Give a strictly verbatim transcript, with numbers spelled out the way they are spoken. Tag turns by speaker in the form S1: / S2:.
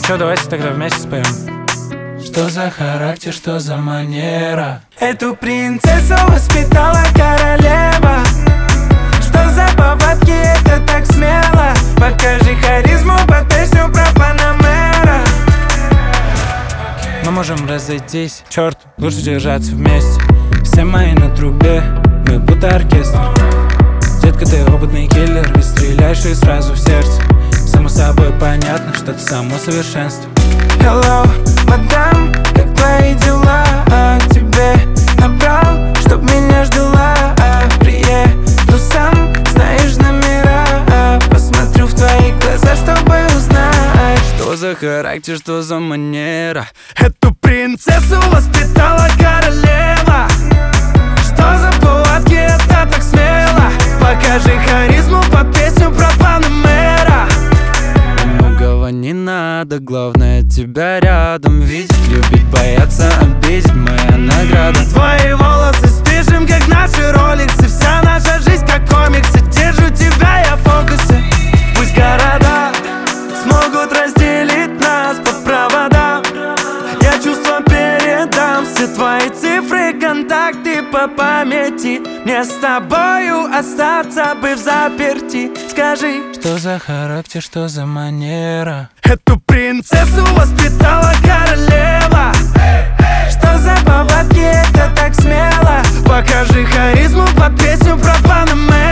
S1: чё, давайте тогда вместе споем. Что за характер, что за манера?
S2: Эту принцессу воспитала королева. Что за повадки, это так смело. Покажи харизму под песню про Панамера.
S1: Мы можем разойтись, черт, лучше держаться вместе. Все мои на трубе, мы будто оркестр. Детка, ты опытный киллер, ведь стреляешь и сразу в сердце. Само собой понятно, что ты само совершенство.
S2: Hello, мадам, как твои дела? А тебе набрал, чтоб меня ждала. А приеду сам, знаешь номера. А посмотрю в твои глаза, чтобы узнать.
S1: Что за характер, что за манера?
S2: Эту принцессу воспитала королева. Что за повадки, это так смело. Покажи харизму под песню про Панамера.
S1: Многого не надо, главное тебя рядом видеть. Любить, бояться, обидеть, моя награда.
S2: Твои волосы спешим, как наши роликсы. Вся наша жизнь как комиксы. Держу тебя, я в фокусе. Пусть города смогут разделить нас по проводам. Я чувства передам, все твои цифры, контакты по памяти. Мне с тобою остаться бы взаперти. Скажи,
S1: что за характер, что за манера?
S2: Эту принцессу воспитала королева. Что за повадки, это так смело. Покажи харизму под песню про Панамера.